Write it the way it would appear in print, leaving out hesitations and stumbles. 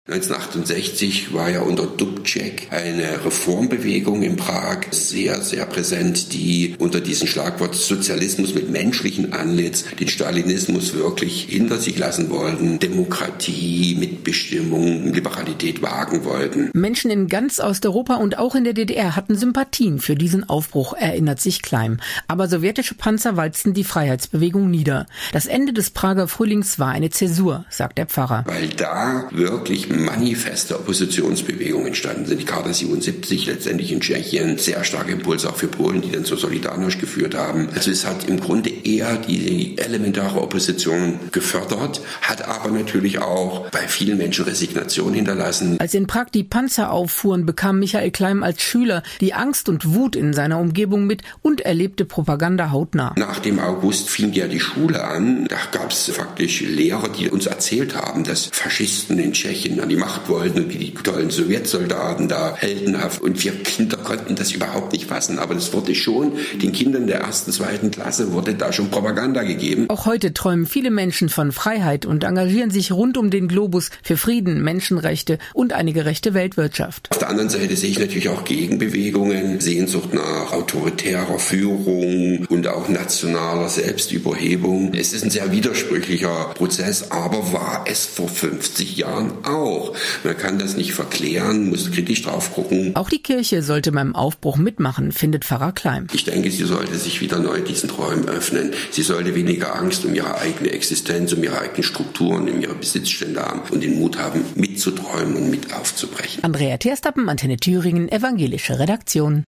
1968 war ja unter Dubček eine Reformbewegung in Prag sehr, sehr präsent, die unter diesem Schlagwort Sozialismus mit menschlichem Antlitz den Stalinismus wirklich hinter sich lassen wollten, Demokratie, Mitbestimmung, Liberalität wagen wollten. Menschen in ganz Osteuropa und auch in der DDR hatten Sympathien für diesen Aufbruch, erinnert sich Kleim. Aber sowjetische Panzer walzten die Freiheitsbewegung nieder. Das Ende des Prager Frühlings war eine Zäsur, sagt der Pfarrer. Weil da wirklich manifeste Oppositionsbewegungen entstanden sind. Die Charta 77 letztendlich in Tschechien, sehr starke Impulse auch für Polen, die dann zur Solidarność geführt haben. Also es hat im Grunde eher die elementare Opposition gefördert, hat aber natürlich auch bei vielen Menschen Resignation hinterlassen. Als in Prag die Panzer auffuhren, bekam Michael Kleim als Schüler die Angst und Wut in seiner Umgebung mit und erlebte Propaganda hautnah. Nach dem August fing ja die Schule an. Da gab es faktisch Lehrer, die uns erzählt haben, dass Faschisten in Tschechien an die Macht wollten und wie die tollen Sowjetsoldaten da heldenhaft. Und wir Kinder konnten das überhaupt nicht fassen. Aber das wurde schon, den Kindern der 1., 2. Klasse wurde da schon Propaganda gegeben. Auch heute träumen viele Menschen von Freiheit und engagieren sich rund um den Globus für Frieden, Menschenrechte und eine gerechte Weltwirtschaft. Auf der anderen Seite sehe ich natürlich auch Gegenbewegungen, Sehnsucht nach autoritärer Führung und auch nationaler Selbstüberhebung. Es ist ein sehr widersprüchlicher Prozess, aber war es vor 50 Jahren auch. Man kann das nicht verklären, muss kritisch drauf gucken. Auch die Kirche sollte beim Aufbruch mitmachen, findet Pfarrer Kleim. Ich denke, sie sollte sich wieder neu diesen Träumen öffnen. Sie sollte weniger Angst um ihre eigene Existenz, um ihre eigenen Strukturen, um ihre Besitzstände haben und den Mut haben, mitzuträumen und mit aufzubrechen. Andrea Terstappen, Antenne Thüringen, evangelische Redaktion.